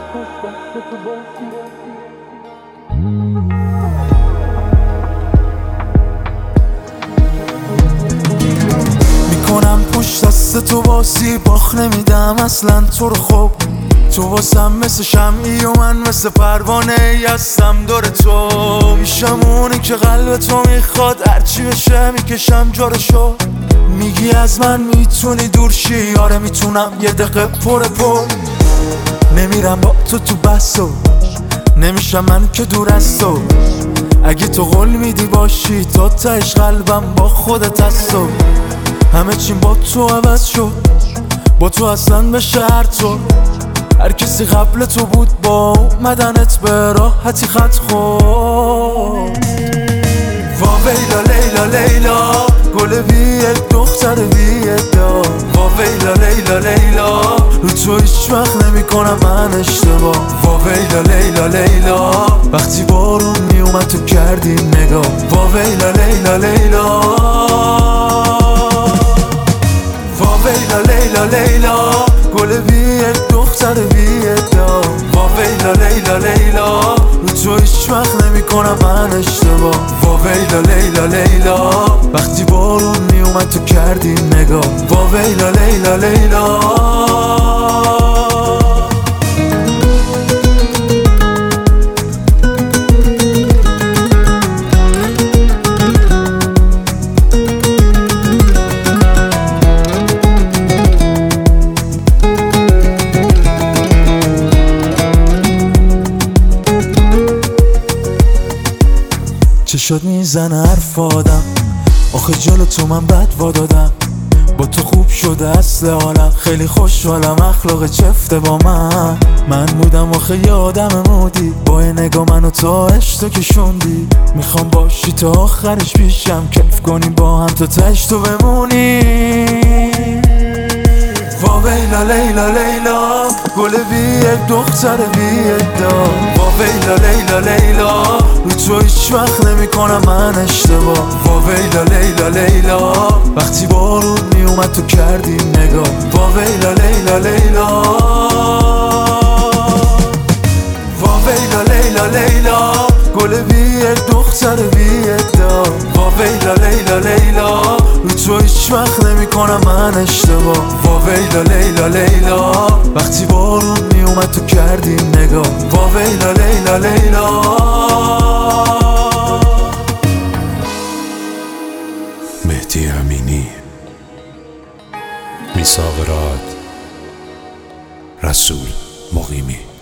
میکنم پشت دست تو بازی باخ نمیدم اصلا تو رو. خوب تو واسم مثل شمعی و من مثل پروانه ای هستم دور تو. میشم اونی که قلب تو میخواد، هرچی بشه میکشم جارشو. میگی از من میتونی دور شی، آره میتونم یه دقیقه پر نمیرم با تو بحثو، نمیشم من که دور از تو. اگه تو قول میدی باشی تا تهش قلبم با خودت هست و همه چیم با تو عوض شد، با تو اصلا به شهر تو. هر کسی قبل تو بود با اومدنت به راحتی خط خورد. وا ویلا لیلا لیلا گل بی دختر بی ادعا. وا ویلا لیلا لیلا رو تو هیچ وقت نمی کنم من اشتباه. وا ویلا لیلا لیلا وقتی بارون می اومد تو کردی نگاه. وا ویلا لیلا لیلا وا ویلا لیلا لیلا گل بی دختر بی ادعا. وا ویلا لیلا لیلا رو تو هیچ وقت نمی کنم من اشتباه. وا ویلا لیلا لیلا وقتی بارون می اومد تو کردی نگاه. وا ویلا لیلا لیلا چه شد میزنه حرف آدم، آخه جلو تو من بد وادادم. با تو خوب شده اصل حالم، خیلی خوشحالم اخلاق چفته با من بودم آخه یه آدم مودی، با یه نگاه منو تا عشق کشوندی. میخوام باشی تا آخرش پیشم، کیف کنیم با هم تا تهش تو بمونی. وا ویلا لیلا لیلا گل بی دختر بی ادعا. وا ویلا لیلا لیلا رو تو هیچ وقت نمی کنم من اشتباه. وا ویلا لیلا لیلا وقتی بارون می اومد تو کردی نگاه. وا ویلا لیلا لیلا وا ویلا لیلا لیلا گل بی دختر بی ادعا. وا ویلا لیلا لیلا رو تو هیچ وقت نمی کنم من اشتباه. وا ویلا لیلا لیلا وقتی بارون می اومد تو کردی نگاه. وا ویلا لیلا لیلا مهدی امینی، میثاق راد، رسول مقیمی.